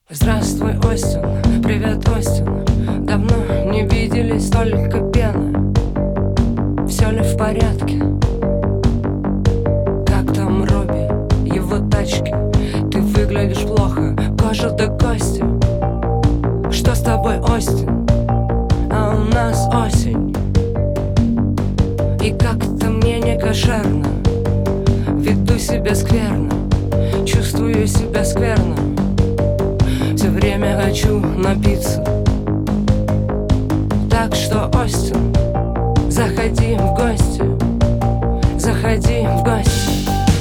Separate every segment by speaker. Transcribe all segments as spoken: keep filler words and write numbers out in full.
Speaker 1: Здравствуй, Остин, привет, Остин. Давно не виделись, только пены. Все ли в порядке? Как там Робби, его тачки? Ты выглядишь плохо, кожа до кости. Что с тобой, Остин? А у нас осень. И как-то мне не кошерно. Веду себя скверно, чувствую себя скверно. Все время хочу напиться. Так что, Остин, заходи в гости, заходи в гости.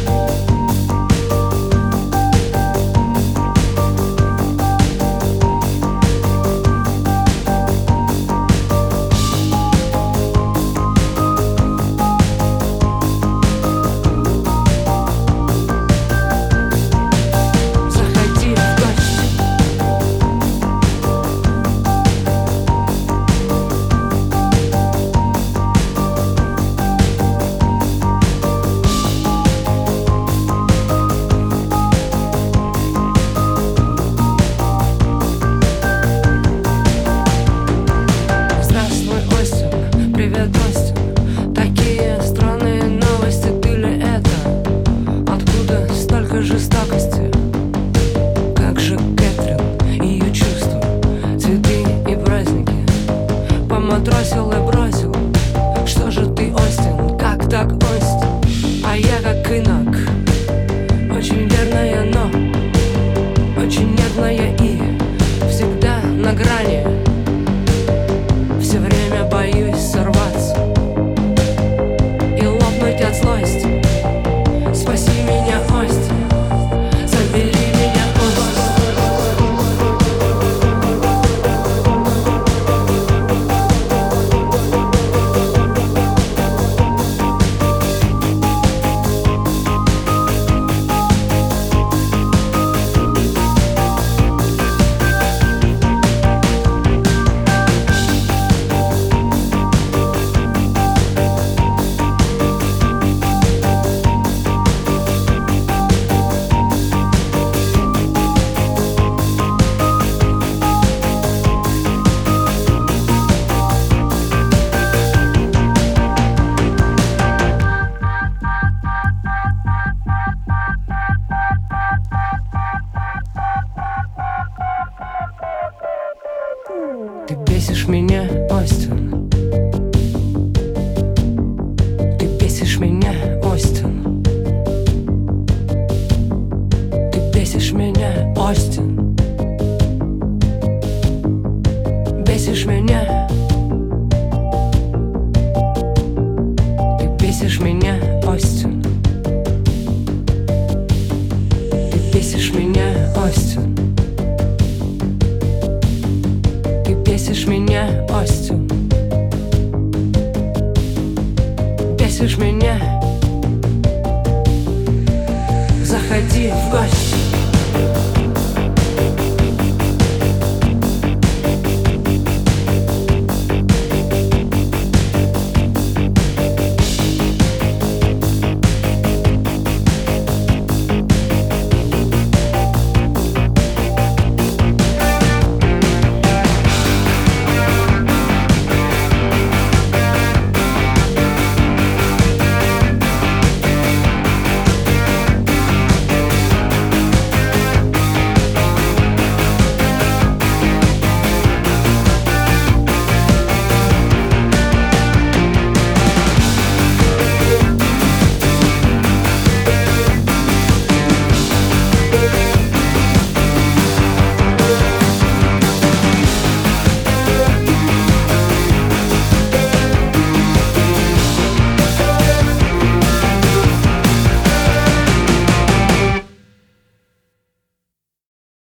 Speaker 1: Привет, Остин. Такие странные новости, ты ли это? Откуда столько жестокости? Как же Кэтрин, ее чувства, цветы и праздники поматросил и бросил. Что же ты, Остин, как так, Остин? А я как инок, очень верная, но очень нервная и всегда на грани. Все время боюсь сорваться и лопнуть от злости. Спаси меня, Остин, забери меня, ты бесишь меня, Остин.